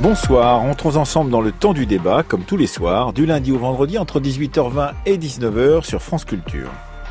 Bonsoir, entrons ensemble dans le temps du débat, comme tous les soirs, du lundi au vendredi entre 18h20 et 19h sur France Culture.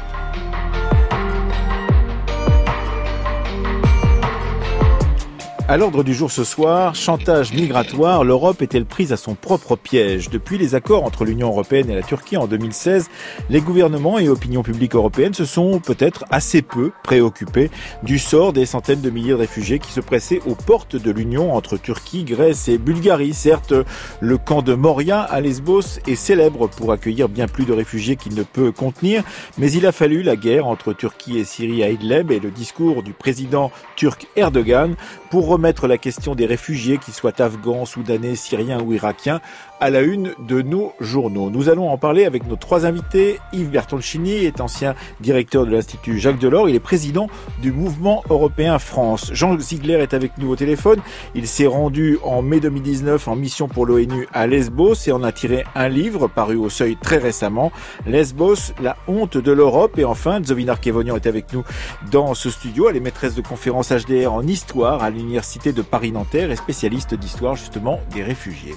À l'ordre du jour ce soir, chantage migratoire, l'Europe est-elle prise à son propre piège? Depuis les accords entre l'Union européenne et la Turquie en 2016, les gouvernements et opinions publiques européennes se sont peut-être assez peu préoccupés du sort des centaines de milliers de réfugiés qui se pressaient aux portes de l'Union entre Turquie, Grèce et Bulgarie. Certes, le camp de Moria à Lesbos est célèbre pour accueillir bien plus de réfugiés qu'il ne peut contenir, mais il a fallu la guerre entre Turquie et Syrie à Idlib et le discours du président turc Erdogan pour remettre la question des réfugiés, qu'ils soient afghans, soudanais, syriens ou irakiens, à la une de nos journaux. Nous allons en parler avec nos trois invités. Yves Bertoncini est ancien directeur de l'Institut Jacques Delors. Il est président du Mouvement Européen France. Jean Ziegler est avec nous au téléphone. Il s'est rendu en mai 2019 en mission pour l'ONU à Lesbos et en a tiré un livre paru au Seuil très récemment. Lesbos, la honte de l'Europe. Et enfin, Zsovina Arkévonian est avec nous dans ce studio. Elle est maîtresse de conférences HDR en histoire à l'Université de Paris-Nanterre et spécialiste d'histoire justement des réfugiés.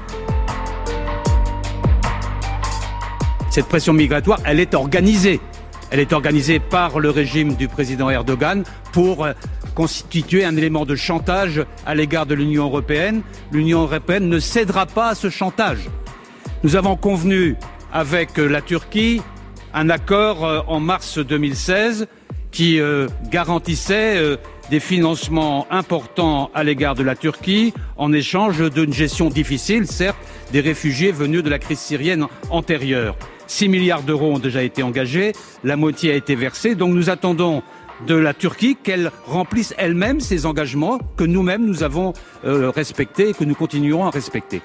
Cette pression migratoire, elle est organisée. Elle est organisée par le régime du président Erdogan pour constituer un élément de chantage à l'égard de l'Union européenne. L'Union européenne ne cédera pas à ce chantage. Nous avons convenu avec la Turquie un accord en mars 2016 qui garantissait des financements importants à l'égard de la Turquie en échange d'une gestion difficile, certes, des réfugiés venus de la crise syrienne antérieure. 6 milliards d'euros ont déjà été engagés, la moitié a été versée, donc nous attendons de la Turquie qu'elle remplisse elle-même ses engagements que nous-mêmes nous avons respectés et que nous continuerons à respecter.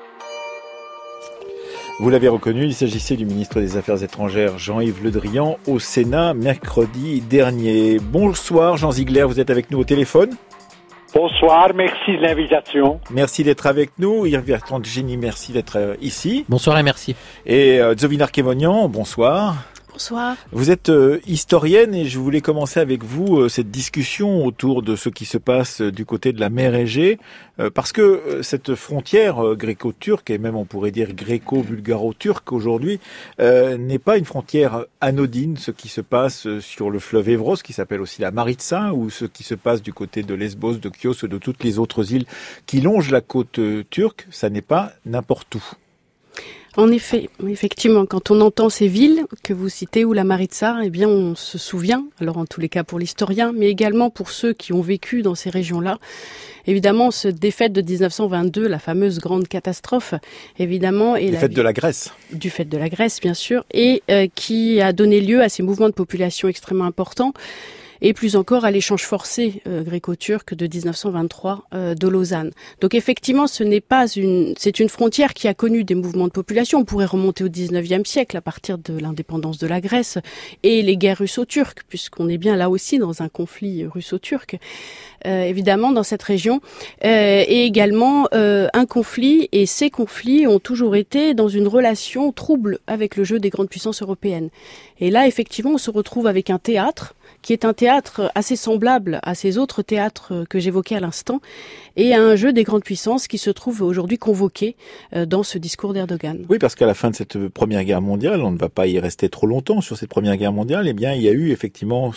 Vous l'avez reconnu, il s'agissait du ministre des Affaires étrangères Jean-Yves Le Drian au Sénat mercredi dernier. Bonsoir Jean Ziegler, vous êtes avec nous au téléphone. Bonsoir, merci de l'invitation. Merci d'être avec nous. Yves Bertoncini, merci d'être ici. Bonsoir et merci. Et Zsovina Arkévonian, bonsoir. Bonsoir. Vous êtes historienne et je voulais commencer avec vous cette discussion autour de ce qui se passe du côté de la mer Égée, parce que cette frontière gréco-turque, et même on pourrait dire gréco-bulgaro-turque aujourd'hui, n'est pas une frontière anodine. Ce qui se passe sur le fleuve Évros, qui s'appelle aussi la Maritsa, ou ce qui se passe du côté de Lesbos, de Chios, de toutes les autres îles qui longent la côte turque, ça n'est pas n'importe où. En effet, effectivement, quand on entend ces villes que vous citez ou la Maritsa, eh bien, on se souvient, alors en tous les cas pour l'historien, mais également pour ceux qui ont vécu dans ces régions-là. Évidemment, cette défaite de 1922, la fameuse grande catastrophe, évidemment, et défaite de la Grèce. Du fait de la Grèce, bien sûr, et qui a donné lieu à ces mouvements de population extrêmement importants. Et plus encore à l'échange forcé gréco-turc de 1923 de Lausanne. Donc effectivement, c'est une frontière qui a connu des mouvements de population. On pourrait remonter au 19e siècle à partir de l'indépendance de la Grèce et les guerres russo-turques, puisqu'on est bien là aussi dans un conflit russo-turc. Évidemment dans cette région, et également un conflit, et ces conflits ont toujours été dans une relation trouble avec le jeu des grandes puissances européennes. Et là, effectivement, on se retrouve avec un théâtre qui est un théâtre assez semblable à ces autres théâtres que j'évoquais à l'instant, et à un jeu des grandes puissances qui se trouve aujourd'hui convoqué dans ce discours d'Erdogan. Oui, parce qu'à la fin de cette Première Guerre mondiale, on ne va pas y rester trop longtemps sur cette Première Guerre mondiale, eh bien, il y a eu effectivement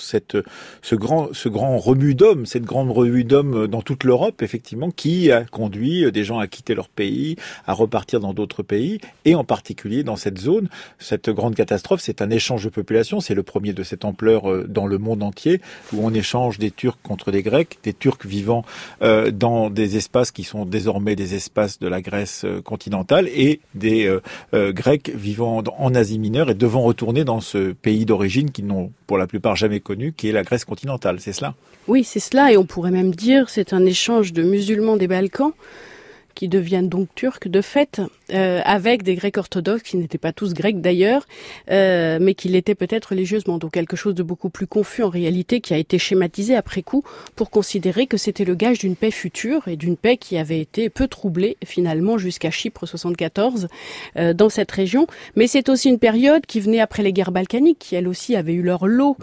ce grand remue d'hommes, cette grande remue d'hommes dans toute l'Europe, effectivement, qui a conduit des gens à quitter leur pays, à repartir dans d'autres pays, et en particulier dans cette zone. Cette grande catastrophe, c'est un échange de population, c'est le premier de cette ampleur dans le monde entier, où on échange des Turcs contre des Grecs, des Turcs vivant dans des espaces qui sont désormais des espaces de la Grèce continentale, et des Grecs vivant en Asie mineure et devant retourner dans ce pays d'origine qu'ils n'ont pour la plupart jamais connu, qui est la Grèce continentale, c'est cela? Oui, c'est cela, et on pourrait même dire c'est un échange de musulmans des Balkans qui deviennent donc turcs de fait, avec des Grecs orthodoxes qui n'étaient pas tous grecs d'ailleurs, mais qui l'étaient peut-être religieusement. Donc quelque chose de beaucoup plus confus en réalité, qui a été schématisé après coup pour considérer que c'était le gage d'une paix future et d'une paix qui avait été peu troublée finalement jusqu'à Chypre 74 dans cette région. Mais c'est aussi une période qui venait après les guerres balkaniques, qui elles aussi avaient eu leur lot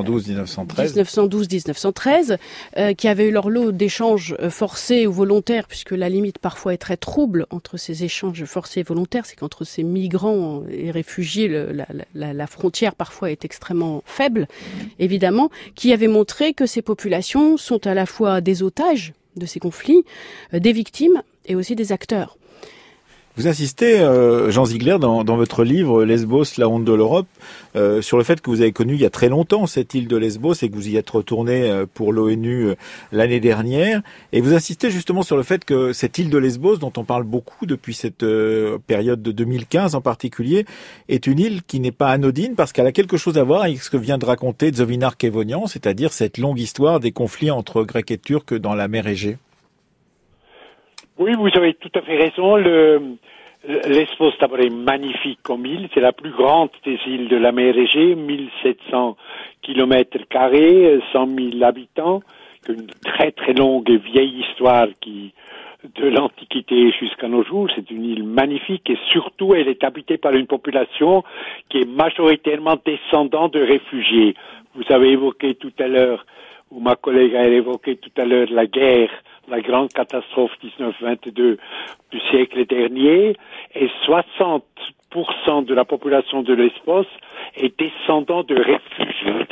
1912-1913, qui avaient eu leur lot d'échanges forcés ou volontaires, puisque la limite parfois est très trouble entre ces échanges forcés et volontaires, c'est qu'entre ces migrants et réfugiés, la frontière parfois est extrêmement faible, évidemment, qui avait montré que ces populations sont à la fois des otages de ces conflits, des victimes et aussi des acteurs. Vous insistez, Jean Ziegler, dans votre livre « Lesbos, la honte de l'Europe », sur le fait que vous avez connu il y a très longtemps cette île de Lesbos et que vous y êtes retourné pour l'ONU l'année dernière. Et vous insistez justement sur le fait que cette île de Lesbos, dont on parle beaucoup depuis cette période de 2015 en particulier, est une île qui n'est pas anodine parce qu'elle a quelque chose à voir avec ce que vient de raconter Zovinar Kevonian, c'est-à-dire cette longue histoire des conflits entre Grecs et Turcs dans la mer Égée. Oui, vous avez tout à fait raison. Lesbos, d'abord, est magnifique comme île. C'est la plus grande des îles de la mer Égée, 1700 km², 100 000 habitants, une très très longue et vieille histoire qui, de l'Antiquité jusqu'à nos jours. C'est une île magnifique et surtout, elle est habitée par une population qui est majoritairement descendante de réfugiés. Vous avez évoqué tout à l'heure, ou ma collègue a évoqué tout à l'heure, la guerre, la grande catastrophe 1922 du siècle dernier, et 60% de la population de Lesbos est descendant de réfugiés.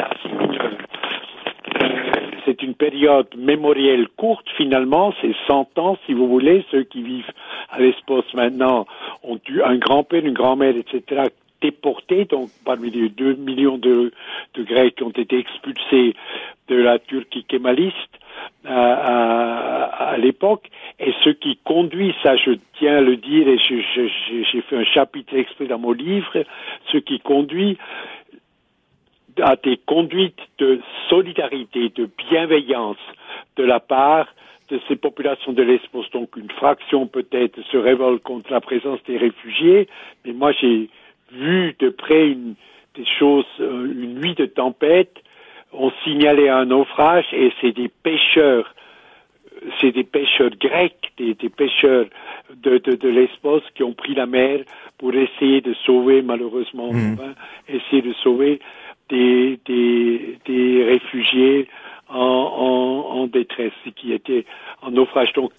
C'est une période mémorielle courte finalement, c'est 100 ans si vous voulez. Ceux qui vivent à Lesbos maintenant ont eu un grand-père, une grand-mère, etc., déportés, donc parmi les 2 millions de Grecs qui ont été expulsés de la Turquie kémaliste à l'époque, et ce qui conduit, ça je tiens à le dire, et j'ai fait un chapitre exprès dans mon livre, ce qui conduit à des conduites de solidarité, de bienveillance de la part de ces populations de Lesbos. Donc une fraction peut-être se révolte contre la présence des réfugiés, mais moi j'ai vu de près des choses, une nuit de tempête, on signalait un naufrage et c'est des pêcheurs grecs, des pêcheurs de Lesbos qui ont pris la mer pour essayer de sauver, malheureusement, essayer de sauver des réfugiés en détresse, qui étaient en naufrage. Donc,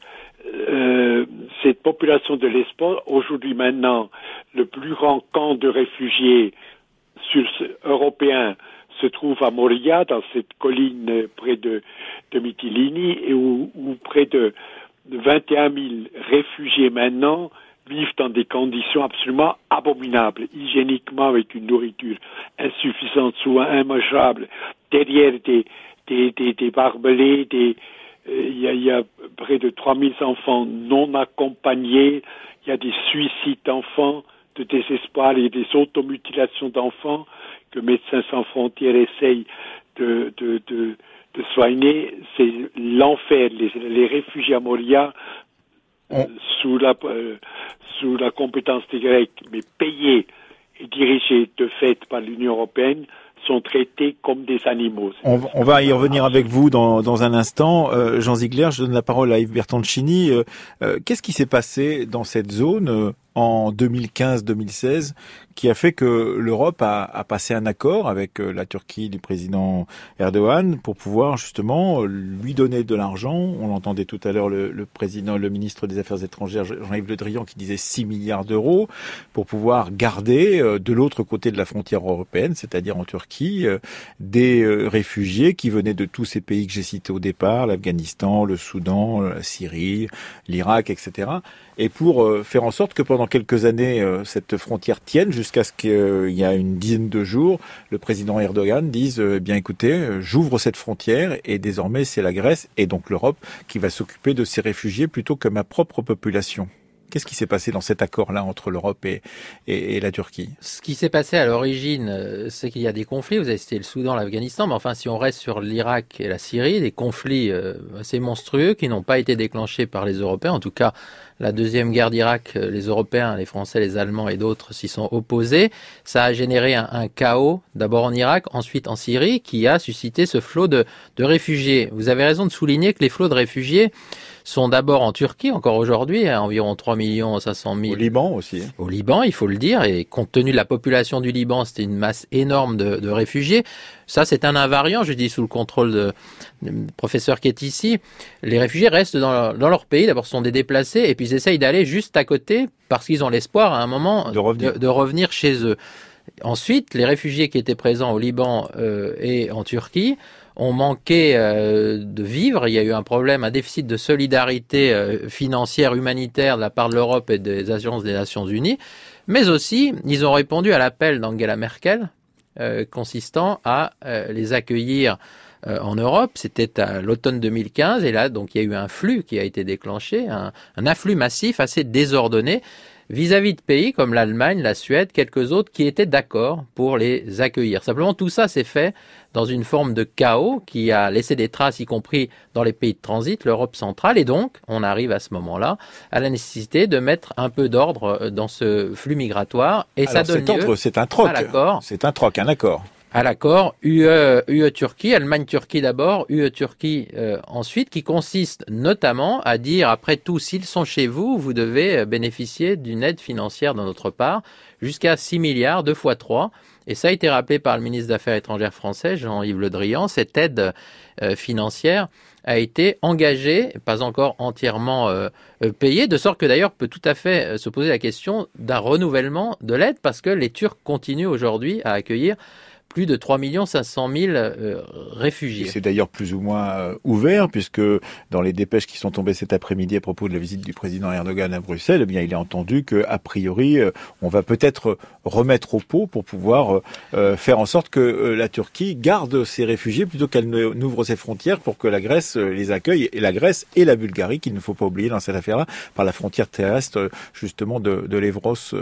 cette population de Lesbos, aujourd'hui maintenant, le plus grand camp de réfugiés européens se trouve à Moria, dans cette colline près de Mytilini, et où près de 21 000 réfugiés maintenant vivent dans des conditions absolument abominables, hygiéniquement, avec une nourriture insuffisante, souvent immangeable, derrière des barbelés, il y a près de 3 000 enfants non accompagnés, il y a des suicides d'enfants, de désespoir, il y a des automutilations d'enfants que Médecins sans frontières essayent de soigner. C'est l'enfer. Les réfugiés à Moria, sous la compétence des Grecs, mais payés et dirigés de fait par l'Union européenne, sont traités comme des animaux. On va y revenir avec vous dans un instant. Jean Ziegler, je donne la parole à Yves Bertoncini. Qu'est-ce qui s'est passé dans cette zone en 2015-2016 qui a fait que l'Europe a passé un accord avec la Turquie du président Erdogan pour pouvoir justement lui donner de l'argent? On l'entendait tout à l'heure, le ministre des Affaires étrangères, Jean-Yves Le Drian, qui disait 6 milliards d'euros pour pouvoir garder de l'autre côté de la frontière européenne, c'est-à-dire en Turquie, des réfugiés qui venaient de tous ces pays que j'ai cités au départ, l'Afghanistan, le Soudan, la Syrie, l'Irak, etc. Et pour faire en sorte que pendant quelques années, cette frontière tienne, jusqu'à ce qu'il y a une dizaine de jours, le président Erdogan dise bien écoutez, j'ouvre cette frontière et désormais c'est la Grèce et donc l'Europe qui va s'occuper de ces réfugiés plutôt que ma propre population. Qu'est-ce qui s'est passé dans cet accord-là entre l'Europe et la Turquie? Ce qui s'est passé à l'origine, c'est qu'il y a des conflits. Vous avez cité le Soudan, l'Afghanistan, mais enfin, si on reste sur l'Irak et la Syrie, des conflits assez monstrueux qui n'ont pas été déclenchés par les Européens. En tout cas, la deuxième guerre d'Irak, les Européens, les Français, les Allemands et d'autres s'y sont opposés. Ça a généré un chaos, d'abord en Irak, ensuite en Syrie, qui a suscité ce flot de réfugiés. Vous avez raison de souligner que les flots de réfugiés sont d'abord en Turquie, encore aujourd'hui, à environ 3 500 000. Au Liban aussi. Au Liban, il faut le dire, et compte tenu de la population du Liban, c'était une masse énorme de réfugiés. Ça, c'est un invariant, je dis sous le contrôle du professeur qui est ici. Les réfugiés restent dans leur pays, d'abord ce sont des déplacés, et puis ils essayent d'aller juste à côté, parce qu'ils ont l'espoir à un moment de revenir chez eux. Ensuite, les réfugiés qui étaient présents au Liban et en Turquie ont manqué de vivre. Il y a eu un problème, un déficit de solidarité financière, humanitaire de la part de l'Europe et des agences des Nations Unies. Mais aussi, ils ont répondu à l'appel d'Angela Merkel consistant à les accueillir en Europe. C'était à l'automne 2015 et là, donc, il y a eu un flux qui a été déclenché, un afflux massif assez désordonné vis-à-vis de pays comme l'Allemagne, la Suède, quelques autres qui étaient d'accord pour les accueillir. Simplement, tout ça s'est fait dans une forme de chaos qui a laissé des traces, y compris dans les pays de transit, l'Europe centrale. Et donc, on arrive à ce moment-là à la nécessité de mettre un peu d'ordre dans ce flux migratoire. Et alors, ça donne lieu c'est un troc. À l'accord. C'est un troc, un accord. À l'accord UE-Turquie, Allemagne-Turquie d'abord, UE-Turquie ensuite, qui consiste notamment à dire, après tout, s'ils sont chez vous, vous devez bénéficier d'une aide financière de notre part, jusqu'à 6 milliards, 2 fois 3. Et ça a été rappelé par le ministre des Affaires étrangères français, Jean-Yves Le Drian. Cette aide financière a été engagée, pas encore entièrement payée, de sorte que d'ailleurs peut tout à fait se poser la question d'un renouvellement de l'aide, parce que les Turcs continuent aujourd'hui à accueillir plus de 3 500 000 réfugiés. C'est d'ailleurs plus ou moins ouvert, puisque dans les dépêches qui sont tombées cet après-midi à propos de la visite du président Erdogan à Bruxelles, eh bien, il est entendu qu'a priori, on va peut-être remettre au pot pour pouvoir faire en sorte que la Turquie garde ses réfugiés plutôt qu'elle n'ouvre ses frontières pour que la Grèce les accueille, et la Grèce et la Bulgarie, qu'il ne faut pas oublier dans cette affaire-là, par la frontière terrestre justement de l'Evros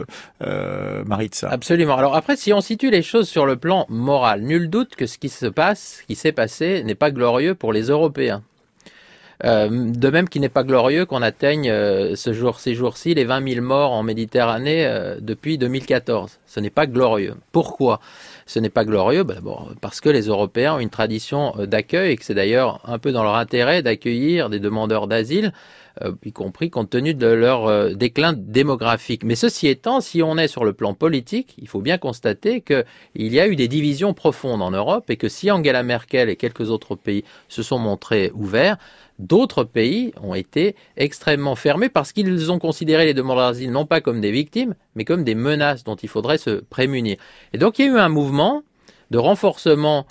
Maritsa. Absolument. Alors après, si on situe les choses sur le plan moral, nul doute que ce qui s'est passé n'est pas glorieux pour les Européens. De même qu'il n'est pas glorieux qu'on atteigne ces jours-ci les 20 000 morts en Méditerranée depuis 2014. Ce n'est pas glorieux. Pourquoi ce n'est pas glorieux? D'abord parce que les Européens ont une tradition d'accueil et que c'est d'ailleurs un peu dans leur intérêt d'accueillir des demandeurs d'asile, y compris compte tenu de leur déclin démographique. Mais ceci étant, si on est sur le plan politique, il faut bien constater qu'il y a eu des divisions profondes en Europe et que si Angela Merkel et quelques autres pays se sont montrés ouverts, d'autres pays ont été extrêmement fermés parce qu'ils ont considéré les demandeurs d'asile non pas comme des victimes, mais comme des menaces dont il faudrait se prémunir. Et donc il y a eu un mouvement de renforcement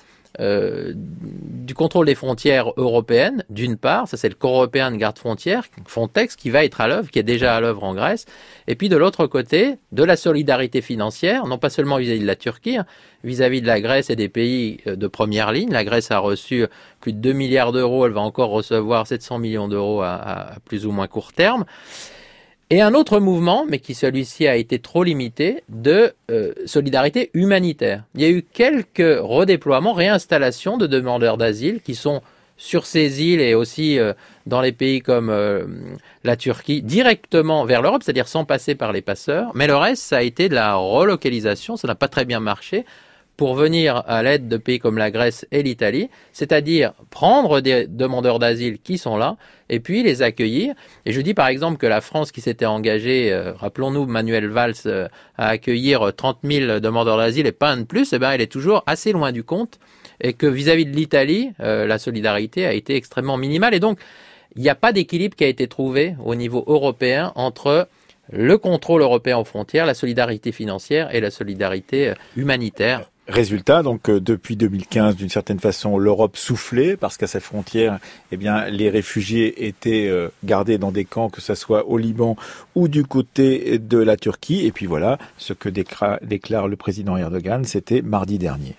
du contrôle des frontières européennes, d'une part, ça c'est le Corps européen de garde-frontières, Frontex, qui va être à l'œuvre, qui est déjà à l'œuvre en Grèce, et puis de l'autre côté, de la solidarité financière, non pas seulement vis-à-vis de la Turquie, vis-à-vis de la Grèce et des pays de première ligne. La Grèce a reçu plus de 2 milliards d'euros, elle va encore recevoir 700 millions d'euros à plus ou moins court terme. Et un autre mouvement, mais qui celui-ci a été trop limité, de solidarité humanitaire. Il y a eu quelques redéploiements, réinstallations de demandeurs d'asile qui sont sur ces îles et aussi dans les pays comme la Turquie, directement vers l'Europe, c'est-à-dire sans passer par les passeurs. Mais le reste, ça a été de la relocalisation, ça n'a pas très bien marché, pour venir à l'aide de pays comme la Grèce et l'Italie, c'est-à-dire prendre des demandeurs d'asile qui sont là et puis les accueillir. Et je dis par exemple que la France qui s'était engagée, rappelons-nous Manuel Valls, à accueillir 30 000 demandeurs d'asile et pas un de plus, eh ben, elle est toujours assez loin du compte et que vis-à-vis de l'Italie, la solidarité a été extrêmement minimale. Et donc, il n'y a pas d'équilibre qui a été trouvé au niveau européen entre le contrôle européen aux frontières, la solidarité financière et la solidarité humanitaire. Résultat, donc depuis 2015, d'une certaine façon, l'Europe soufflait parce qu'à ses frontières, eh bien, les réfugiés étaient gardés dans des camps, que ce soit au Liban ou du côté de la Turquie. Et puis voilà, ce que déclare le président Erdogan, c'était mardi dernier.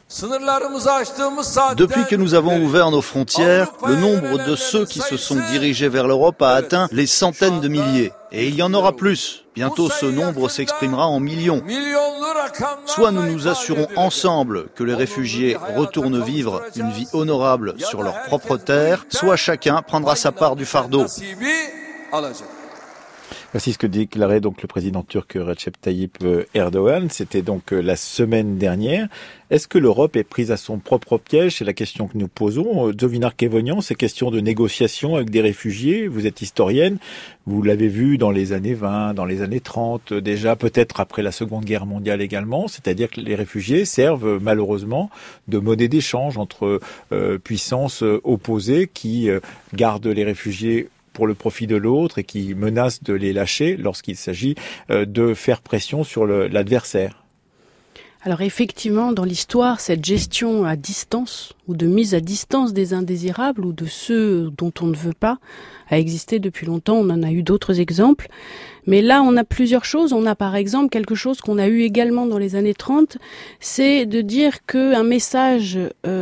Depuis que nous avons ouvert nos frontières, le nombre de ceux qui se sont dirigés vers l'Europe a atteint les centaines de milliers. Et il y en aura plus. Bientôt, ce nombre s'exprimera en millions. Soit nous nous assurons ensemble que les réfugiés retournent vivre une vie honorable sur leur propre terre, soit chacun prendra sa part du fardeau. Voici ce que déclarait donc le président turc Recep Tayyip Erdogan. C'était donc la semaine dernière. Est-ce que l'Europe est prise à son propre piège? C'est la question que nous posons. Zovinar Kevonian, ces questions de négociation avec des réfugiés, vous êtes historienne, vous l'avez vu dans les années 20, dans les années 30, déjà peut-être après la Seconde Guerre mondiale également, c'est-à-dire que les réfugiés servent malheureusement de monnaie d'échange entre puissances opposées qui gardent les réfugiés pour le profit de l'autre et qui menace de les lâcher lorsqu'il s'agit de faire pression sur l'adversaire. Alors effectivement, dans l'histoire, cette gestion à distance ou de mise à distance des indésirables ou de ceux dont on ne veut pas a existé depuis longtemps. On en a eu d'autres exemples. Mais là, on a plusieurs choses. On a par exemple quelque chose qu'on a eu également dans les années 30, c'est de dire qu'un message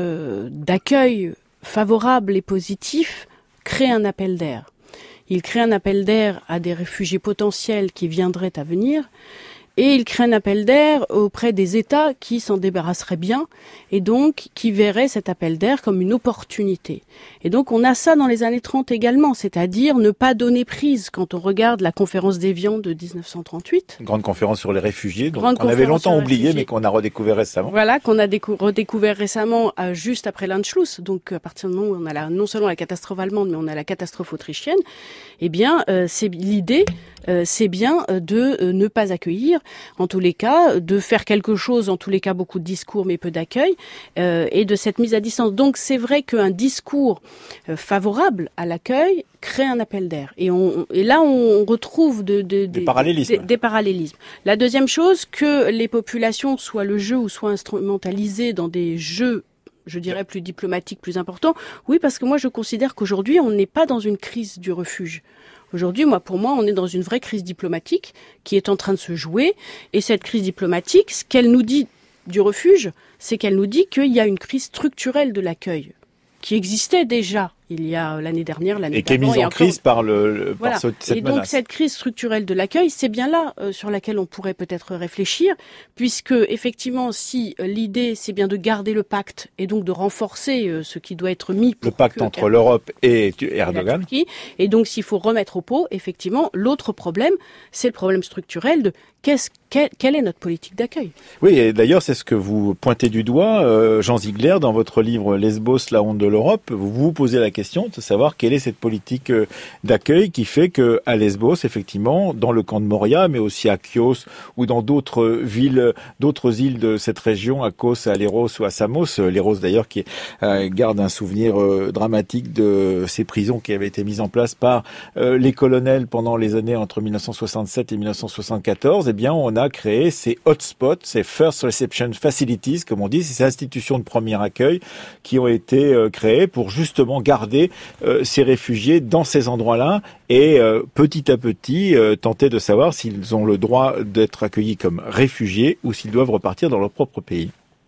d'accueil favorable et positif crée un appel d'air. Il crée un appel d'air à des réfugiés potentiels qui viendraient à venir et il crée un appel d'air auprès des États qui s'en débarrasseraient bien et donc qui verraient cet appel d'air comme une opportunité. Et donc on a ça dans les années 30 également, c'est-à-dire ne pas donner prise quand on regarde la conférence d'Évian de 1938. Une grande conférence sur les réfugiés, donc on avait longtemps oublié mais qu'on a redécouvert récemment. Voilà, qu'on a redécouvert récemment juste après l'Anschluss, donc à partir du moment où on a non seulement la catastrophe allemande mais on a la catastrophe autrichienne, eh bien c'est l'idée, c'est bien de ne pas accueillir, en tous les cas, de faire quelque chose, en tous les cas beaucoup de discours mais peu d'accueil, et de cette mise à distance. Donc c'est vrai qu'un discours favorable à l'accueil crée un appel d'air. Et là on retrouve des parallélismes. La deuxième chose, que les populations soient le jeu ou soient instrumentalisées dans des jeux, je dirais, plus diplomatiques, plus importants. Oui, parce que moi je considère qu'aujourd'hui on n'est pas dans une crise du refuge. Aujourd'hui, pour moi, on est dans une vraie crise diplomatique qui est en train de se jouer. Et cette crise diplomatique, ce qu'elle nous dit du refuge, c'est qu'elle nous dit qu'il y a une crise structurelle de l'accueil qui existait déjà il y a l'année dernière, l'année d'avant. Et qui est mise en crise par cette et donc menace. cette crise structurelle de l'accueil, c'est bien là sur laquelle on pourrait peut-être réfléchir, puisque effectivement, si l'idée c'est bien de garder le pacte et donc de renforcer ce qui doit être mis pour le pacte entre l'Europe et Erdogan. Turquie, et donc s'il faut remettre au pot, effectivement, l'autre problème, c'est le problème structurel de quelle est notre politique d'accueil. Oui, et d'ailleurs, c'est ce que vous pointez du doigt, Jean Ziegler, dans votre livre Lesbos, la honte de l'Europe. Vous vous posez la question de savoir quelle est cette politique d'accueil qui fait que à Lesbos, effectivement, dans le camp de Moria, mais aussi à Chios ou dans d'autres villes, d'autres îles de cette région, à Kos, à Leros ou à Samos. Leros d'ailleurs qui garde un souvenir dramatique de ces prisons qui avaient été mises en place par les colonels pendant les années entre 1967 et 1974. Eh bien, on a créé ces hotspots, ces First Reception Facilities, comme on dit, ces institutions de premier accueil qui ont été créées pour justement garder ces réfugiés dans ces endroits-là et petit à petit tenter de savoir s'ils ont le droit d'être accueillis comme réfugiés ou s'ils doivent repartir dans leur propre pays.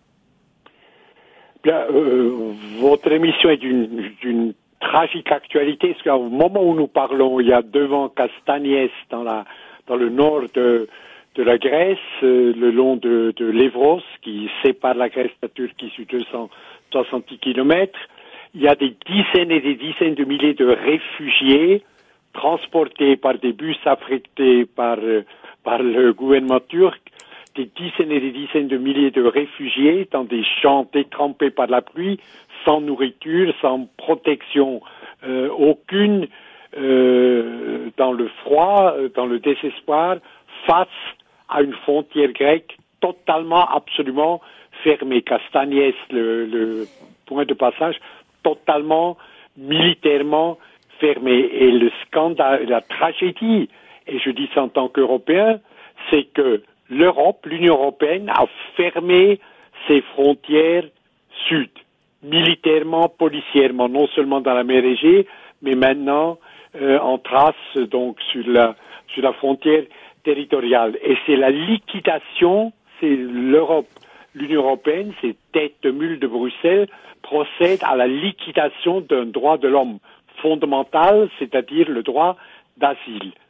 Bien, votre émission est d'une tragique actualité, parce qu'au moment où nous parlons, il y a devant Castagnes, dans le nord de la Grèce, le long de l'Evros, qui sépare la Grèce de la Turquie sur 260 kilomètres. Il y a des dizaines et des dizaines de milliers de réfugiés transportés par des bus affrétés par le gouvernement turc, des dizaines et des dizaines de milliers de réfugiés dans des champs détrempés par la pluie, sans nourriture, sans protection aucune, dans le froid, dans le désespoir, face à une frontière grecque totalement, absolument fermée. Castagnes, le point de passage, totalement, militairement fermé. Et le scandale, la tragédie, et je dis ça en tant qu'Européen, c'est que l'Union européenne a fermé ses frontières sud, militairement, policièrement, non seulement dans la mer Égée, mais maintenant en Thrace, donc sur la frontière territoriale. Et c'est la liquidation, c'est l'Europe, l'Union européenne, ces têtes de mule de Bruxelles, procèdent à la liquidation d'un droit de l'homme fondamental, c'est-à-dire le droit d'asile.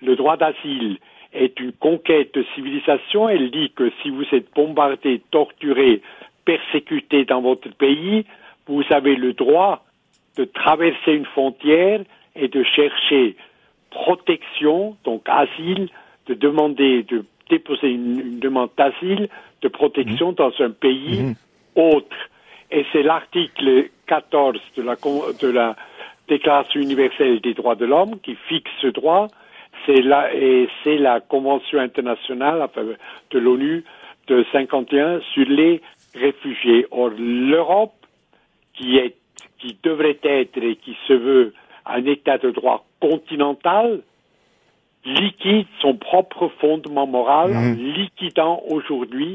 le droit d'asile est une conquête de civilisation. Elle dit que si vous êtes bombardé, torturé, persécuté dans votre pays, vous avez le droit de traverser une frontière et de chercher protection, donc asile, de déposer une demande d'asile, de protection dans un pays autre. Et c'est l'article 14 de la Déclaration universelle des droits de l'homme qui fixe ce droit. C'est la Convention internationale de l'ONU de 51 sur les réfugiés. Or, l'Europe, qui devrait être et qui se veut un État de droit continental, liquide son propre fondement moral, liquidant aujourd'hui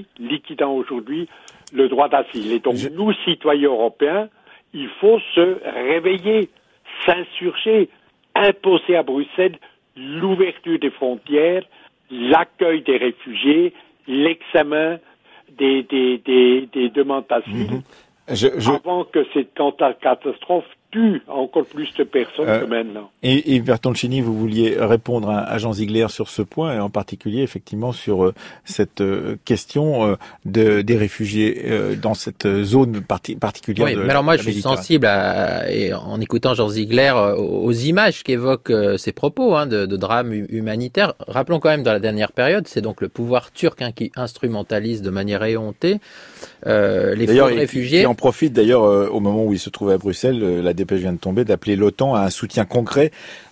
le droit d'asile. Et donc, nous, citoyens européens, il faut se réveiller, s'insurger, imposer à Bruxelles l'ouverture des frontières, l'accueil des réfugiés, l'examen des demandes d'asile, avant que cette catastrophe tue encore plus de personnes que maintenant. Et Yves Bertoncini, vous vouliez répondre à Jean Ziegler sur ce point, et en particulier effectivement sur cette question des réfugiés dans cette zone particulière. Oui, mais alors moi je suis sensible et en écoutant Jean Ziegler aux images qu'évoquent ses propos de drame humanitaire. Rappelons quand même dans la dernière période, c'est donc le pouvoir turc qui instrumentalise de manière éhontée les flux de réfugiés. Et en profite d'ailleurs au moment où il se trouvait à Bruxelles, la dépêche vient de tomber, d'appeler l'OTAN à un soutien concret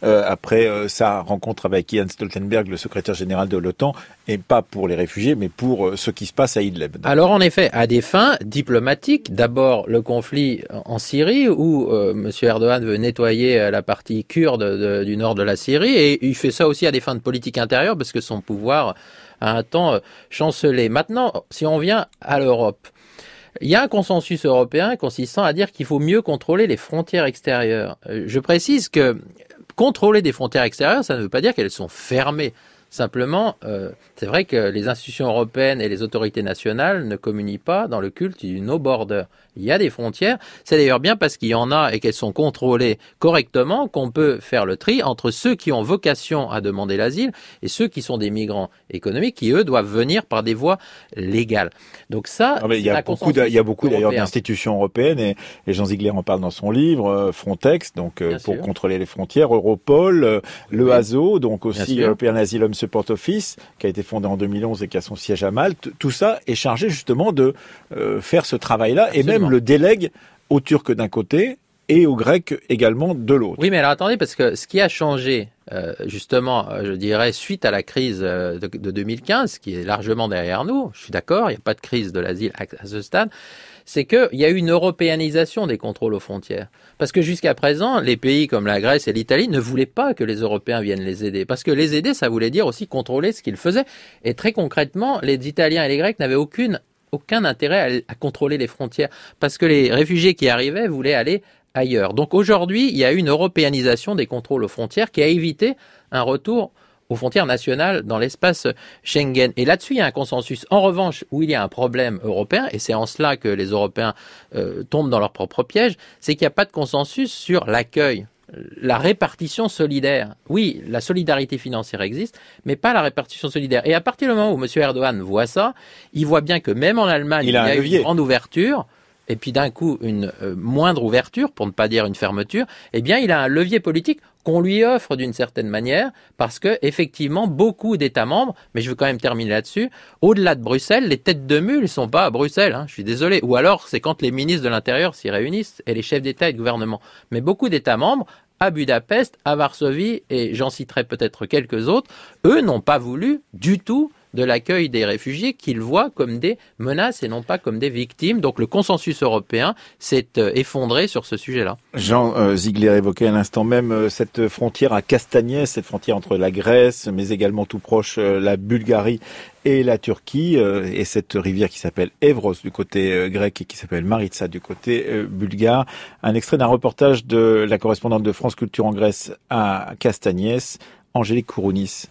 après sa rencontre avec Jens Stoltenberg, le secrétaire général de l'OTAN, et pas pour les réfugiés, mais pour ce qui se passe à Idlib. Alors en effet, à des fins diplomatiques, d'abord le conflit en Syrie, où M. Erdogan veut nettoyer la partie kurde du nord de la Syrie, et il fait ça aussi à des fins de politique intérieure, parce que son pouvoir a un temps chancelé. Maintenant, si on vient à l'Europe, il y a un consensus européen consistant à dire qu'il faut mieux contrôler les frontières extérieures. Je précise que contrôler des frontières extérieures, ça ne veut pas dire qu'elles sont fermées. Simplement, c'est vrai que les institutions européennes et les autorités nationales ne communient pas dans le culte du no border. Il y a des frontières. C'est d'ailleurs bien parce qu'il y en a et qu'elles sont contrôlées correctement qu'on peut faire le tri entre ceux qui ont vocation à demander l'asile et ceux qui sont des migrants économiques qui, eux, doivent venir par des voies légales. Donc ça, il y a beaucoup d'ailleurs d'institutions européennes et Jean Ziegler en parle dans son livre, Frontex, donc pour contrôler les frontières, Europol, l'EASO, donc aussi European Asylum Support Office, qui a été fondé en 2011 et qui a son siège à Malte. Tout ça est chargé justement de faire ce travail-là. Absolument. Et même le délègue aux Turcs d'un côté et aux Grecs également de l'autre. Oui, mais alors attendez, parce que ce qui a changé, justement, je dirais, suite à la crise de 2015, qui est largement derrière nous, je suis d'accord, il n'y a pas de crise de l'asile à ce stade, c'est qu'il y a eu une européanisation des contrôles aux frontières. Parce que jusqu'à présent, les pays comme la Grèce et l'Italie ne voulaient pas que les Européens viennent les aider. Parce que les aider, ça voulait dire aussi contrôler ce qu'ils faisaient. Et très concrètement, les Italiens et les Grecs n'avaient aucun intérêt à contrôler les frontières. Parce que les réfugiés qui arrivaient voulaient aller ailleurs. Donc aujourd'hui, il y a eu une européanisation des contrôles aux frontières qui a évité un retour aux frontières nationales dans l'espace Schengen. Et là-dessus, il y a un consensus. En revanche, où il y a un problème européen, et c'est en cela que les Européens tombent dans leur propre piège, c'est qu'il n'y a pas de consensus sur l'accueil, la répartition solidaire. Oui, la solidarité financière existe, mais pas la répartition solidaire. Et à partir du moment où M. Erdogan voit ça, il voit bien que même en Allemagne, il y a une grande ouverture, et puis d'un coup une moindre ouverture, pour ne pas dire une fermeture, eh bien il a un levier politique qu'on lui offre d'une certaine manière, parce que effectivement beaucoup d'États membres, mais je veux quand même terminer là-dessus, au-delà de Bruxelles, les têtes de mule ne sont pas à Bruxelles, je suis désolé, ou alors c'est quand les ministres de l'Intérieur s'y réunissent et les chefs d'État et de gouvernement. Mais beaucoup d'États membres, à Budapest, à Varsovie, et j'en citerai peut-être quelques autres, eux n'ont pas voulu du tout de l'accueil des réfugiés qu'ils voient comme des menaces et non pas comme des victimes. Donc le consensus européen s'est effondré sur ce sujet-là. Jean Ziegler évoquait à l'instant même cette frontière à Castagnès, cette frontière entre la Grèce, mais également tout proche la Bulgarie et la Turquie, et cette rivière qui s'appelle Evros du côté grec et qui s'appelle Maritsa du côté bulgare. Un extrait d'un reportage de la correspondante de France Culture en Grèce à Castagnès, Angélique Kourounis.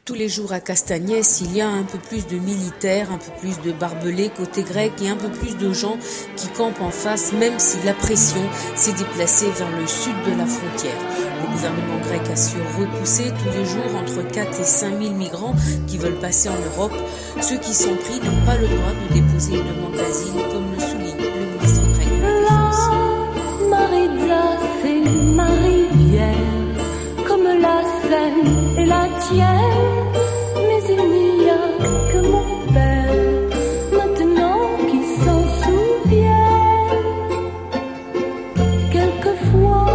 Tous les jours à Castagnès, il y a un peu plus de militaires, un peu plus de barbelés côté grec et un peu plus de gens qui campent en face, même si la pression s'est déplacée vers le sud de la frontière. Le gouvernement grec a su repousser tous les jours entre 4 et 5 000 migrants qui veulent passer en Europe. Ceux qui sont pris n'ont pas le droit de déposer une demande d'asile, comme le souligne le ministre grec de la Défense. La Maritza, c'est ma rivière, comme la Seine et la tienne. Mais il n'y a que mon père, maintenant qui s'en souvient. Quelquefois,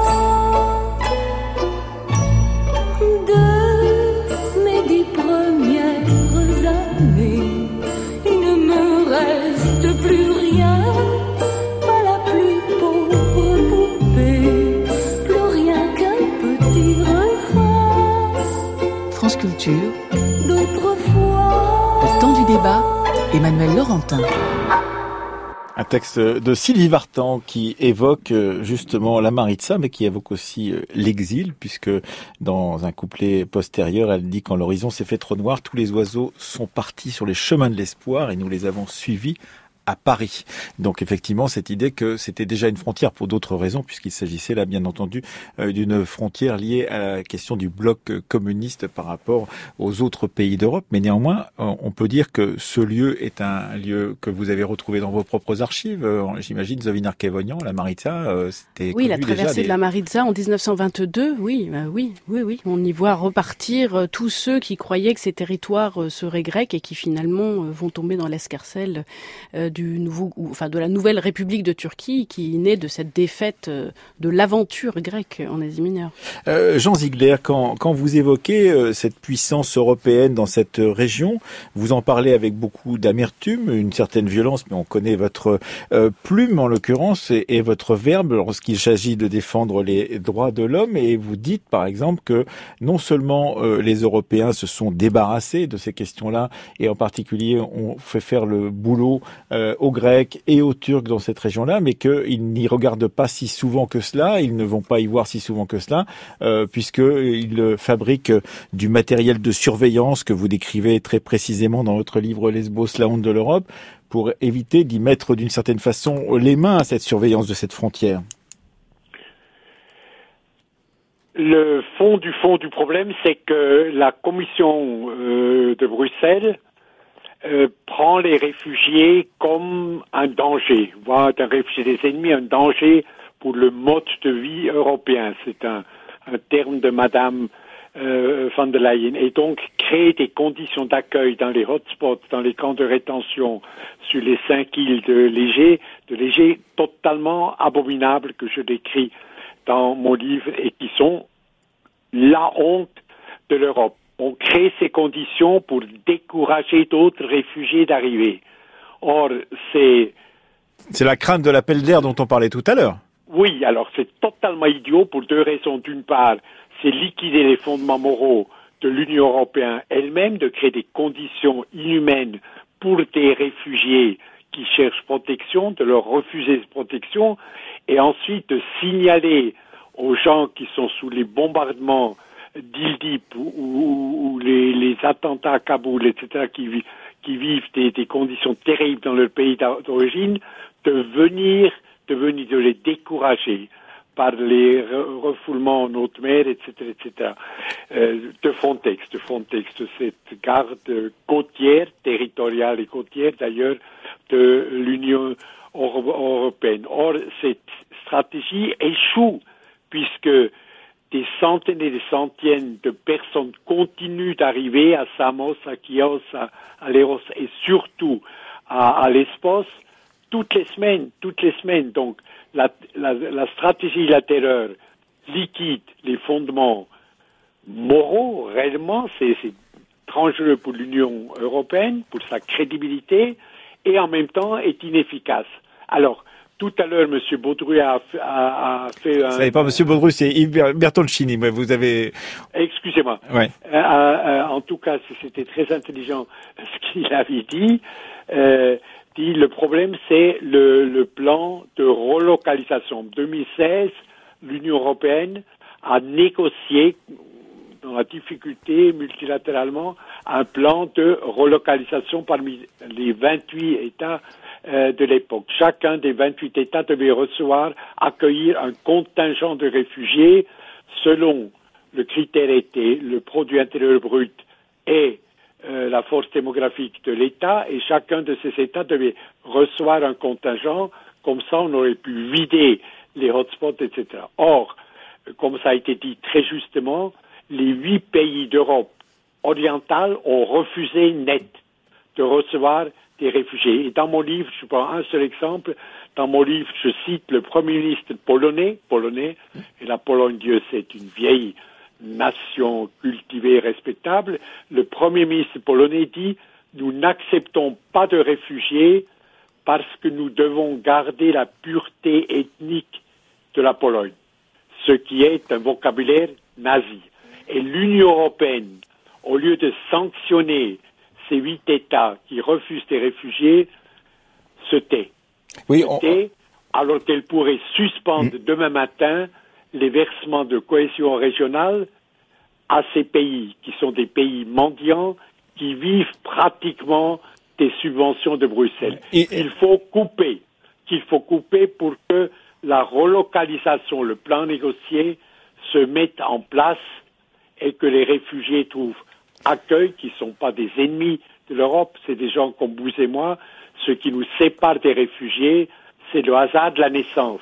de mes 10 premières années, il ne me reste plus rien, pas la plus pauvre poupée, plus rien qu'un petit refrain. France Culture, D'autrefois, le temps du débat, Emmanuel Laurentin. Un texte de Sylvie Vartan qui évoque justement la Maritza, mais qui évoque aussi l'exil, puisque dans un couplet postérieur, elle dit « Quand l'horizon s'est fait trop noir, tous les oiseaux sont partis sur les chemins de l'espoir et nous les avons suivis à Paris ». Donc effectivement, cette idée que c'était déjà une frontière pour d'autres raisons, puisqu'il s'agissait là bien entendu d'une frontière liée à la question du bloc communiste par rapport aux autres pays d'Europe. Mais néanmoins, on peut dire que ce lieu est un lieu que vous avez retrouvé dans vos propres archives. J'imagine, Zovinar Kevonian, la Maritza, c'était oui, la connu traversée déjà de la Maritza en 1922, oui. On y voit repartir tous ceux qui croyaient que ces territoires seraient grecs et qui finalement vont tomber dans l'escarcelle de la nouvelle République de Turquie qui naît de cette défaite de l'aventure grecque en Asie mineure. Jean Ziegler, quand vous évoquez cette puissance européenne dans cette région, vous en parlez avec beaucoup d'amertume, une certaine violence, mais on connaît votre plume en l'occurrence et votre verbe lorsqu'il s'agit de défendre les droits de l'homme, et vous dites par exemple que non seulement les Européens se sont débarrassés de ces questions-là, et en particulier on fait faire le boulot aux Grecs et aux Turcs dans cette région-là, mais qu'ils n'y regardent pas si souvent que cela, ils ne vont pas y voir si souvent que cela, puisqu'ils fabriquent du matériel de surveillance que vous décrivez très précisément dans votre livre Lesbos, la honte de l'Europe, pour éviter d'y mettre d'une certaine façon les mains à cette surveillance de cette frontière. Le fond du problème, c'est que la Commission de Bruxelles prend les réfugiés comme un danger, voire un réfugié des ennemis, un danger pour le mode de vie européen. C'est un terme de Madame van der Leyen. Et donc, créer des conditions d'accueil dans les hotspots, dans les camps de rétention, sur les 5 îles de Léger, totalement abominables que je décris dans mon livre et qui sont la honte de l'Europe. On crée ces conditions pour décourager d'autres réfugiés d'arriver. Or, c'est la crainte de l'appel d'air dont on parlait tout à l'heure. Oui, alors c'est totalement idiot pour 2 raisons. D'une part, c'est liquider les fondements moraux de l'Union européenne elle-même, de créer des conditions inhumaines pour des réfugiés qui cherchent protection, de leur refuser cette protection, et ensuite de signaler aux gens qui sont sous les bombardements d'Idlib ou les attentats à Kaboul, etc., qui vivent des conditions terribles dans leur pays d'origine, de les décourager par les refoulements en haute mer, etc. De Frontex, cette garde côtière, territoriale et côtière d'ailleurs, de l'Union européenne. Or, cette stratégie échoue puisque des centaines et des centaines de personnes continuent d'arriver à Samos, à Chios, à Leros et surtout à Lesbos toutes les semaines. Donc, la stratégie latérale liquide les fondements moraux, réellement, c'est dangereux pour l'Union européenne, pour sa crédibilité, et en même temps est inefficace. Alors, tout à l'heure, M. Baudru a fait un... Ce n'est pas M. Baudru, c'est Yves Bertoncini. Vous avez... Excusez-moi. Ouais. En tout cas, c'était très intelligent ce qu'il avait dit. Le problème, c'est le plan de relocalisation. En 2016, l'Union européenne a négocié, dans la difficulté multilatéralement un plan de relocalisation parmi les 28 États de l'époque. Chacun des 28 États devait accueillir un contingent de réfugiés selon le critère était le produit intérieur brut et la force démographique de l'État, et chacun de ces États devait recevoir un contingent, comme ça on aurait pu vider les hotspots, etc. Or, comme ça a été dit très justement, les 8 pays d'Europe orientale ont refusé net de recevoir des réfugiés. Et dans mon livre, je prends un seul exemple, dans mon livre, je cite le Premier ministre polonais, et la Pologne, Dieu sait, est une vieille nation cultivée et respectable. Le Premier ministre polonais dit « Nous n'acceptons pas de réfugiés parce que nous devons garder la pureté ethnique de la Pologne », ce qui est un vocabulaire nazi. Et l'Union européenne, au lieu de sanctionner ces 8 États qui refusent des réfugiés, se tait. Alors qu'elle pourrait suspendre demain matin les versements de cohésion régionale à ces pays qui sont des pays mendiants qui vivent pratiquement des subventions de Bruxelles. Qu'il faut couper pour que la relocalisation, le plan négocié se mette en place et que les réfugiés trouvent accueil, qui ne sont pas des ennemis de l'Europe, c'est des gens comme vous et moi. Ce qui nous sépare des réfugiés, c'est le hasard de la naissance.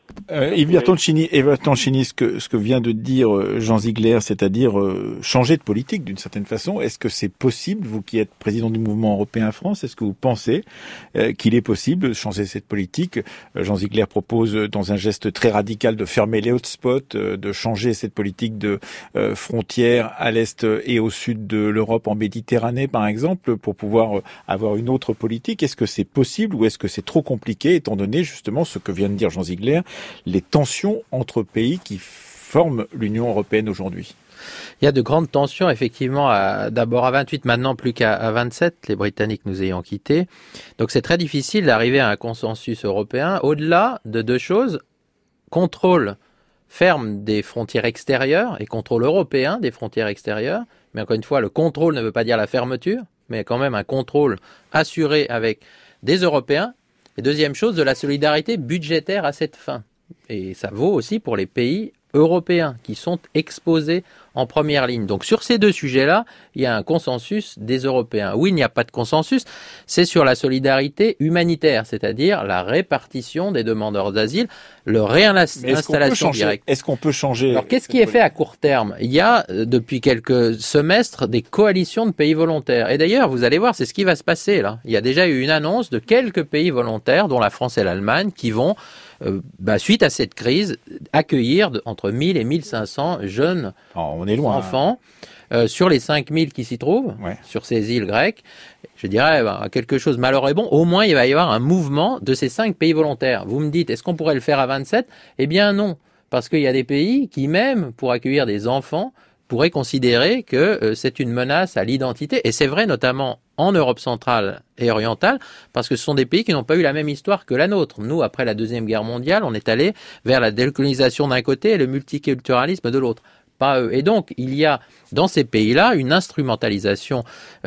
Yves Bertoncini, ce que vient de dire Jean Ziegler, c'est-à-dire changer de politique d'une certaine façon, est-ce que c'est possible, vous qui êtes président du mouvement européen France, est-ce que vous pensez qu'il est possible de changer cette politique? Jean Ziegler propose dans un geste très radical de fermer les hotspots, de changer cette politique de frontières à l'est et au sud de l'Europe en Méditerranée par exemple, pour pouvoir avoir une autre politique. Est-ce que c'est possible ou est-ce que c'est trop compliqué étant donné justement ce que vient de dire Jean Ziegler, les tensions entre pays qui forment l'Union européenne aujourd'hui? Il y a de grandes tensions, effectivement, d'abord à 28, maintenant plus qu'à 27, les Britanniques nous ayant quittés. Donc c'est très difficile d'arriver à un consensus européen, au-delà de 2 choses, contrôle ferme des frontières extérieures et contrôle européen des frontières extérieures. Mais encore une fois, le contrôle ne veut pas dire la fermeture, mais quand même un contrôle assuré avec des Européens. Et deuxième chose, de la solidarité budgétaire à cette fin. Et ça vaut aussi pour les pays européens qui sont exposés en première ligne. Donc sur ces 2 sujets-là, il y a un consensus des Européens. Oui, il n'y a pas de consensus, c'est sur la solidarité humanitaire, c'est-à-dire la répartition des demandeurs d'asile, leur réinstallation directe. Est-ce qu'on peut changer? Alors qu'est-ce qui est fait à court terme? Il y a depuis quelques semestres des coalitions de pays volontaires. Et d'ailleurs, vous allez voir, c'est ce qui va se passer là. Il y a déjà eu une annonce de quelques pays volontaires, dont la France et l'Allemagne, qui vont suite à cette crise, accueillir entre 1000 et 1500 jeunes enfants sur les 5000 qui s'y trouvent, sur ces îles grecques. Je dirais quelque chose malheur est bon. Au moins, il va y avoir un mouvement de ces 5 pays volontaires. Vous me dites, est-ce qu'on pourrait le faire à 27? Eh bien non, parce qu'il y a des pays qui, même pour accueillir des enfants, pourraient considérer que c'est une menace à l'identité. Et c'est vrai notamment en Europe centrale et orientale, parce que ce sont des pays qui n'ont pas eu la même histoire que la nôtre. Nous, après la Deuxième Guerre mondiale, on est allé vers la décolonisation d'un côté et le multiculturalisme de l'autre. Pas eux. Et donc, il y a dans ces pays-là une instrumentalisation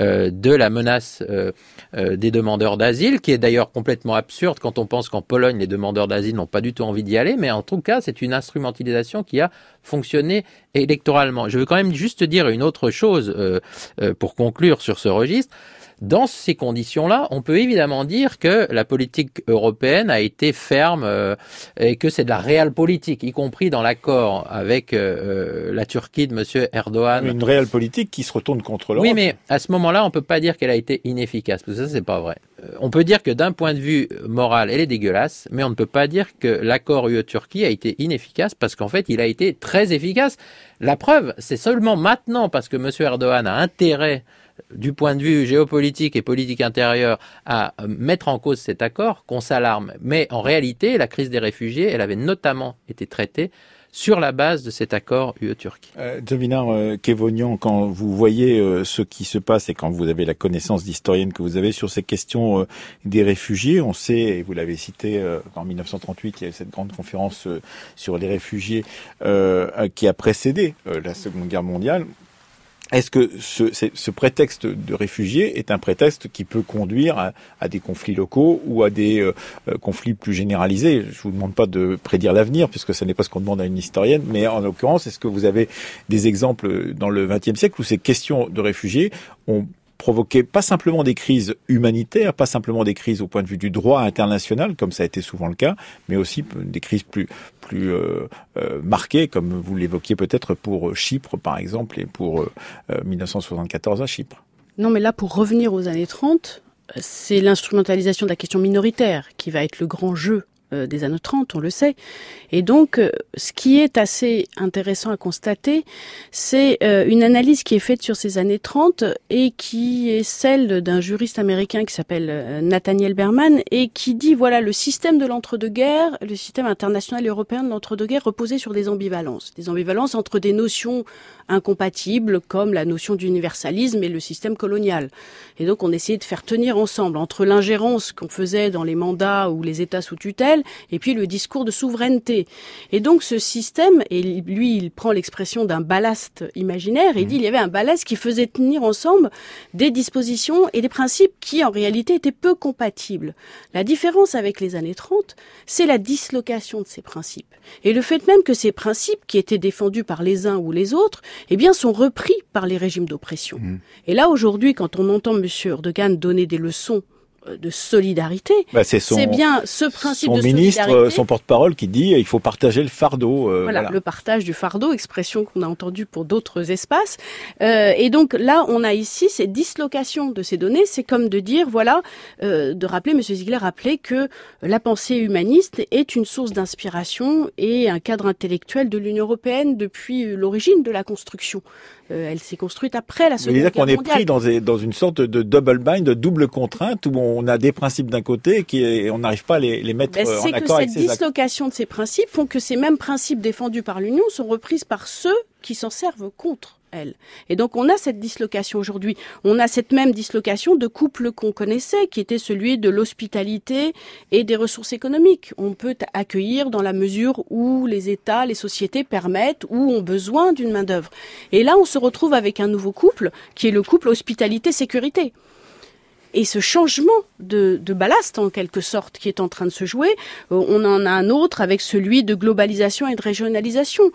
de la menace des demandeurs d'asile, qui est d'ailleurs complètement absurde quand on pense qu'en Pologne, les demandeurs d'asile n'ont pas du tout envie d'y aller, mais en tout cas, c'est une instrumentalisation qui a fonctionné électoralement. Je veux quand même juste dire une autre chose pour conclure sur ce registre. Dans ces conditions-là, on peut évidemment dire que la politique européenne a été ferme et que c'est de la réelle politique, y compris dans l'accord avec la Turquie de M. Erdogan. Une réelle politique qui se retourne contre l'Europe. Oui, mais à ce moment-là, on peut pas dire qu'elle a été inefficace, parce que ça, c'est pas vrai. On peut dire que d'un point de vue moral, elle est dégueulasse, mais on ne peut pas dire que l'accord UE-Turquie a été inefficace, parce qu'en fait, il a été très efficace. La preuve, c'est seulement maintenant, parce que M. Erdogan a intérêt du point de vue géopolitique et politique intérieure à mettre en cause cet accord qu'on s'alarme. Mais en réalité, la crise des réfugiés, elle avait notamment été traitée sur la base de cet accord UE-Turquie. Dövinar Kevonian, quand vous voyez ce qui se passe et quand vous avez la connaissance d'historienne que vous avez sur ces questions des réfugiés, on sait, et vous l'avez cité, en 1938, il y a eu cette grande conférence sur les réfugiés qui a précédé la Seconde Guerre mondiale. Est-ce que ce prétexte de réfugiés est un prétexte qui peut conduire à des conflits locaux ou à des conflits plus généralisés? Je vous demande pas de prédire l'avenir, puisque ce n'est pas ce qu'on demande à une historienne, mais en l'occurrence, est-ce que vous avez des exemples dans le XXe siècle où ces questions de réfugiés ont provoqué pas simplement des crises humanitaires, pas simplement des crises au point de vue du droit international, comme ça a été souvent le cas, mais aussi des crises plus marquées, comme vous l'évoquiez peut-être pour Chypre, par exemple, et pour 1974 à Chypre. Non, mais là, pour revenir aux années 30, c'est l'instrumentalisation de la question minoritaire qui va être le grand jeu des années 30, on le sait. Et donc, ce qui est assez intéressant à constater, c'est une analyse qui est faite sur ces années 30 et qui est celle d'un juriste américain qui s'appelle Nathaniel Berman et qui dit, voilà, le système de l'entre-deux-guerres, le système international et européen de l'entre-deux-guerres reposait sur des ambivalences entre des notions incompatibles comme la notion d'universalisme et le système colonial. Et donc, on essayait de faire tenir ensemble entre l'ingérence qu'on faisait dans les mandats ou les États sous tutelle et puis le discours de souveraineté. Et donc ce système, et lui il prend l'expression d'un ballast imaginaire, il dit il y avait un ballast qui faisait tenir ensemble des dispositions et des principes qui en réalité étaient peu compatibles. La différence avec les années 30, c'est la dislocation de ces principes. Et le fait même que ces principes qui étaient défendus par les uns ou les autres, eh bien sont repris par les régimes d'oppression. Et là aujourd'hui, quand on entend M. Erdogan donner des leçons de solidarité, c'est bien ce principe de solidarité. Son ministre, son porte-parole qui dit il faut partager le fardeau. Voilà, le partage du fardeau, expression qu'on a entendue pour d'autres espaces. Et donc là, on a ici cette dislocation de ces données. C'est comme de dire, voilà, de rappeler, M. Ziegler rappelait que la pensée humaniste est une source d'inspiration et un cadre intellectuel de l'Union européenne depuis l'origine de la construction. Elle s'est construite après la Seconde Guerre mondiale. On est pris dans une sorte de double bind, de double contrainte, où on a des principes d'un côté et on n'arrive pas à les mettre en accord avec ces actes. C'est que cette dislocation de ces principes font que ces mêmes principes défendus par l'Union sont repris par ceux qui s'en servent contre elle. Et donc on a cette dislocation aujourd'hui. On a cette même dislocation de couple qu'on connaissait, qui était celui de l'hospitalité et des ressources économiques. On peut accueillir dans la mesure où les États, les sociétés permettent ou ont besoin d'une main-d'œuvre. Et là, on se retrouve avec un nouveau couple, qui est le couple hospitalité-sécurité. Et ce changement de ballast, en quelque sorte, qui est en train de se jouer, on en a un autre avec celui de globalisation et de régionalisation,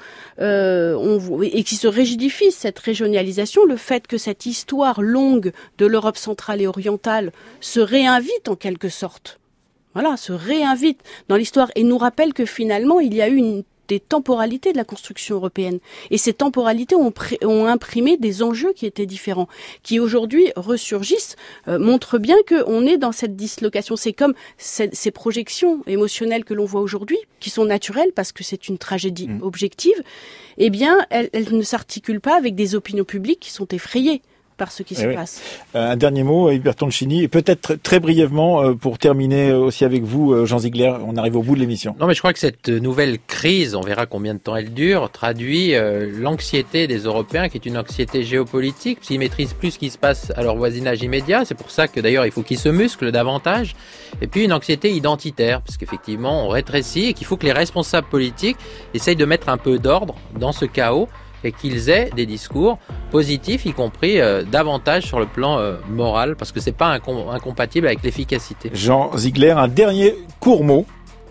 et qui se rigidifie, cette régionalisation, le fait que cette histoire longue de l'Europe centrale et orientale se réinvite en quelque sorte. Voilà, se réinvite dans l'histoire et nous rappelle que finalement, il y a eu des temporalités de la construction européenne. Et ces temporalités ont imprimé des enjeux qui étaient différents, qui aujourd'hui ressurgissent, montrent bien qu'on est dans cette dislocation. C'est comme ces projections émotionnelles que l'on voit aujourd'hui, qui sont naturelles parce que c'est une tragédie objective, eh bien, elles ne s'articulent pas avec des opinions publiques qui sont effrayées par ce qui se passe. Un dernier mot, Yves Bertoncini, et peut-être très brièvement, pour terminer aussi avec vous, Jean Ziegler, on arrive au bout de l'émission. Non, mais je crois que cette nouvelle crise, on verra combien de temps elle dure, traduit l'anxiété des Européens, qui est une anxiété géopolitique, s'ils maîtrisent plus ce qui se passe à leur voisinage immédiat, c'est pour ça que d'ailleurs il faut qu'ils se musclent davantage, et puis une anxiété identitaire, parce qu'effectivement on rétrécit et qu'il faut que les responsables politiques essayent de mettre un peu d'ordre dans ce chaos, et qu'ils aient des discours positifs, y compris davantage sur le plan moral, parce que c'est pas incompatible avec l'efficacité. Jean Ziegler, un dernier court mot.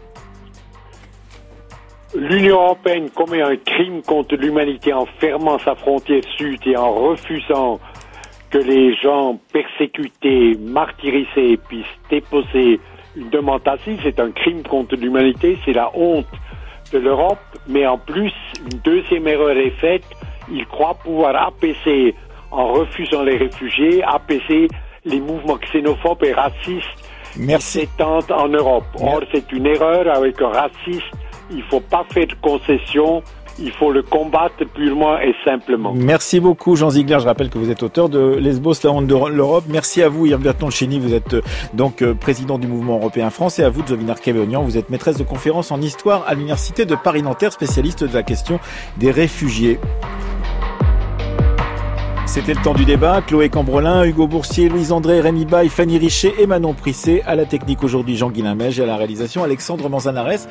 L'Union européenne commet un crime contre l'humanité en fermant sa frontière sud et en refusant que les gens persécutés, martyrisés puissent déposer une demande d'asile. C'est un crime contre l'humanité, c'est la honte de l'Europe, mais en plus, une deuxième erreur est faite. Ils croient pouvoir apaiser, en refusant les réfugiés, apaiser les mouvements xénophobes et racistes qui s'étendent en Europe. Or, c'est une erreur avec un raciste. Il ne faut pas faire de concessions il faut le combattre purement et simplement. Merci beaucoup Jean Ziegler, je rappelle que vous êtes auteur de Lesbos, la honte de l'Europe. Merci à vous Irv Bertoncini, vous êtes donc président du mouvement européen France, et à vous Zovinar Kevonian, vous êtes maîtresse de conférences en histoire à l'université de Paris-Nanterre, spécialiste de la question des réfugiés. C'était le temps du débat. Chloé Cambrelin, Hugo Boursier, Louise André, Rémi Baille, Fanny Richet et Manon Prissé. À la technique aujourd'hui, Jean-Guilain Mège, et à la réalisation, Alexandre Manzanares.